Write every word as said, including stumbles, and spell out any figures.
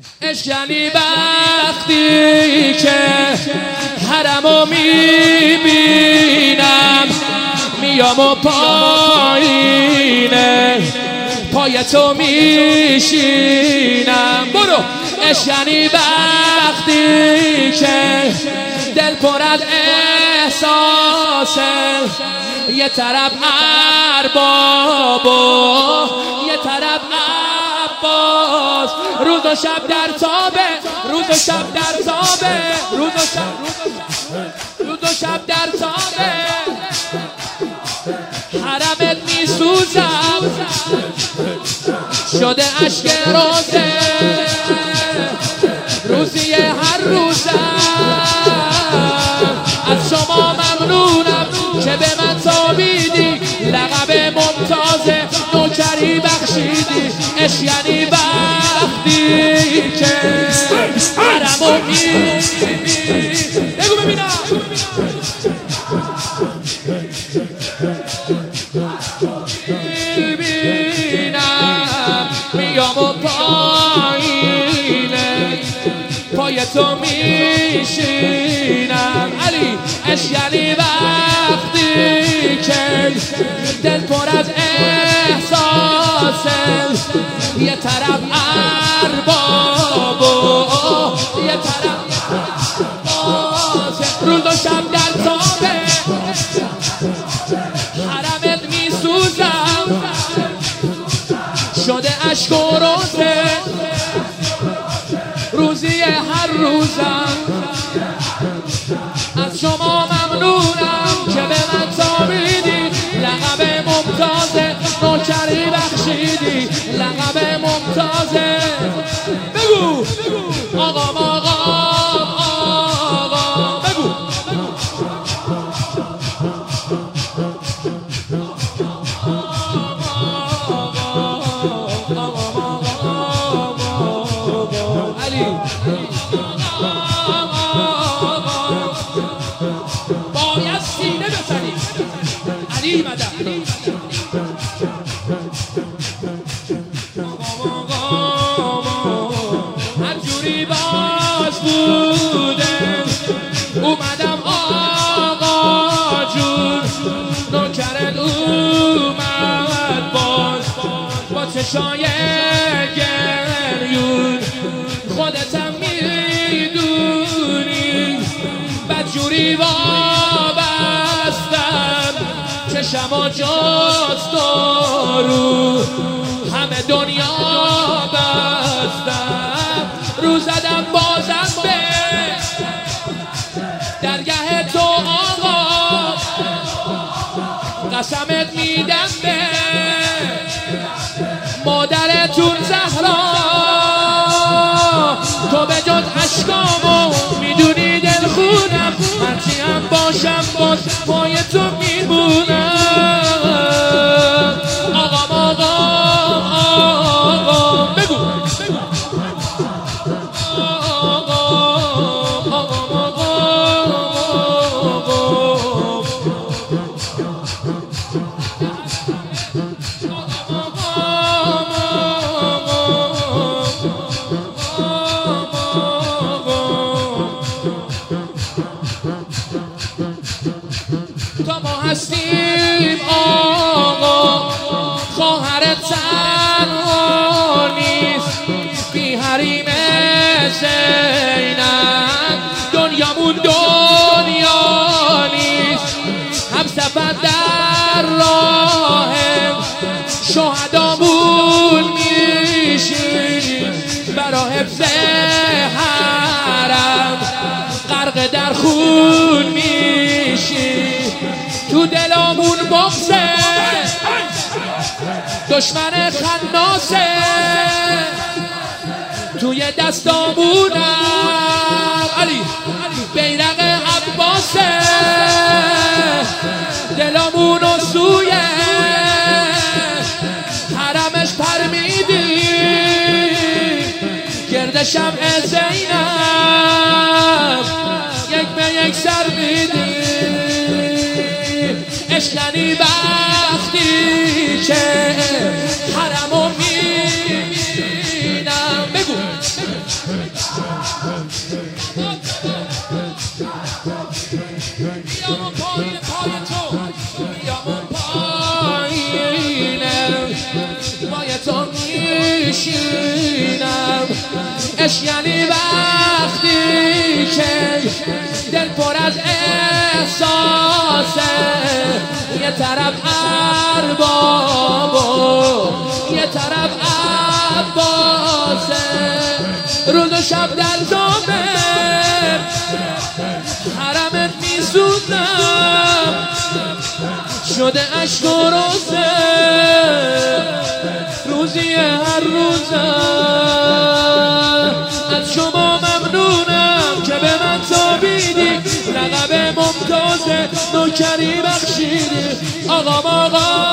عشق یعنی وقتی که حرمو میبینم میام و پایینه پای تو میشینم. برو. عشق یعنی وقتی که دل پر از احساسه، یه طرف ارباب و یه طرف عباس، روز و شب در تابه، روز و شب در تابه، روز و شب روز و شب در تابه، حرمت میسوزم شده عشق روزه، روزی هر روزم از شما ممنونم که به من تابیدی، لقب ممتاز نوکری بخشیدی. عشق یعنی وقتی که حرمو میبینی. بگو ببینم. میبینم میام و پایینه پای تو میشینم. علی. عشق یعنی وقتی که دل پر از احساسه، یه طرف ارباب و یه طرف عباسه، روز و شب در تابه، حرمت میسوزم شده عشق و روزه، روزی هر روزم از شما ممنونم که به من تابیدی، لقب ممتاز نوکری بخشیدی، لقب ممتاز. بگو آقا آقا آقا بگو علی. باید سینه بزنی علی مدد. هر جوری باز بوده اومدم آقا جون، نوکرت اومد باز با چشای گریون، خودتم میدونی بدجوری وابستم، چشم جز تو رو همه دنیا بستم، رو زدم بازم به درگاه تو آقا، قسمت میدم به مادرتون زهرا، تو به جز عشقامو میدونی دل خونم، هرچی هم باشم باز پای تو میمونم. آقا آقا آقا بگو آقا آقا تا ما هستیم آقا، خواهرت تنها نیست، بی حریم زینب دنیامون دنیا نیست، هم سفر در راه شهدامون میشیم، برا حفظ حرم غرق در خون میشیم، تو دلامون بغضه دشمن خناسه، توی دستامونم علی بیرق عباسه، دلامونو سوی حرمش پر میدی، گرد شمع زینب یک به یک سر میدی. عشق یعنی وقتی که حرمو میبینم. بگو بشینم. عشق یعنی وقتی که دل پر از احساسه، یه طرف ارباب و یه طرف عباسه. روز و شب در جامه حرمت میسوزم، شده عشق و روزه روزی هر روزم. از شما ممنونم که به من تابیدی، لقب ممتاز نوکری بخشیدی. آقا آقا